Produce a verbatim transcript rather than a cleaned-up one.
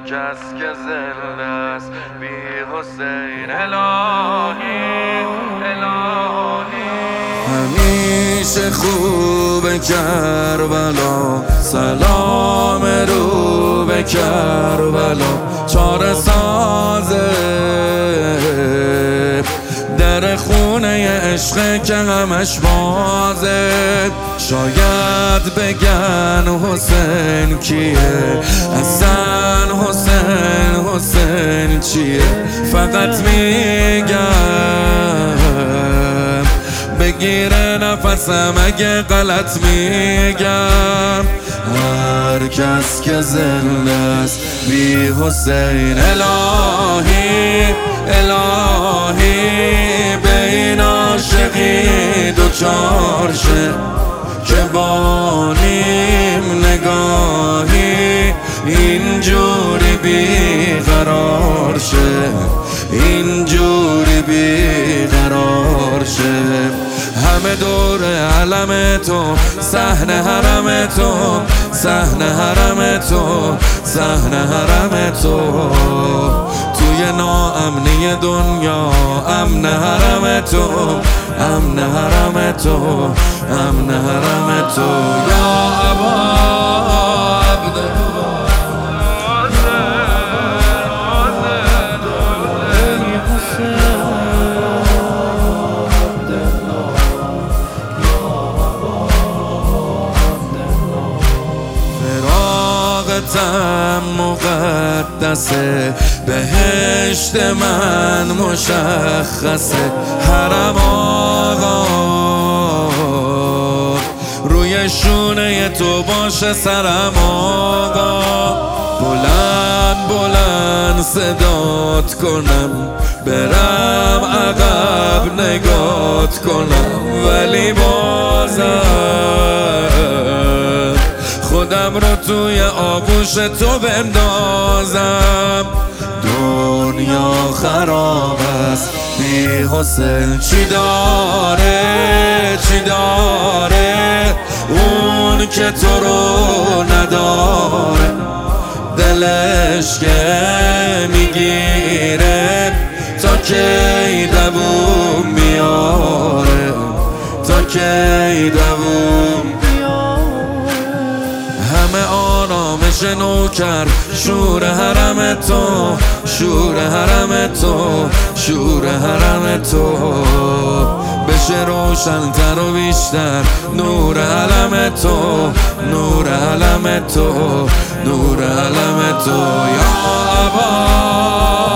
کس که زنده است بی حسین الهی الهی. همیشه خوب کربلا، سلام رو به کربلا. چاره سازه در خونه عشق که همش بازه. شاید بگن حسین کیه، اصلا حسین حسین چیه. فقط میگم بگیره نفسم اگه غلط میگم. هر کس که زنده است بی حسین الهی الهی. به این عاشقی دوچار شه که با نیم نگاهی اینجوری بیقرار شه، اینجوری بیقرار شه. همه دور علم تو، صحن حرم تو، صحن حرم تو، صحن حرم تو. توی ناامنی دنیا امن حرم تو، امن حرم تو، امن حرم تو. یا ابا عبد تم مقدسه، بهشت من مشخصه. حرم آقا روی شونه تو باشه سرم آقا. بلند بلند صدات کنم، برم عقب نگات کنم، ولی بازم خودم رو توی آغوش تو بندازم. دنیا خراب است بی حسین چی داره چی داره. اون که تو رو نداره دلش که میگیره تا کی دووم میاره، تا کی دووم. همه آرامش نوکر شور حرم تو، شور حرم تو، شور حرم تو. بشه روشن تر و بیشتر نور علم تو، نور علم تو، نور علم تو. یا ابا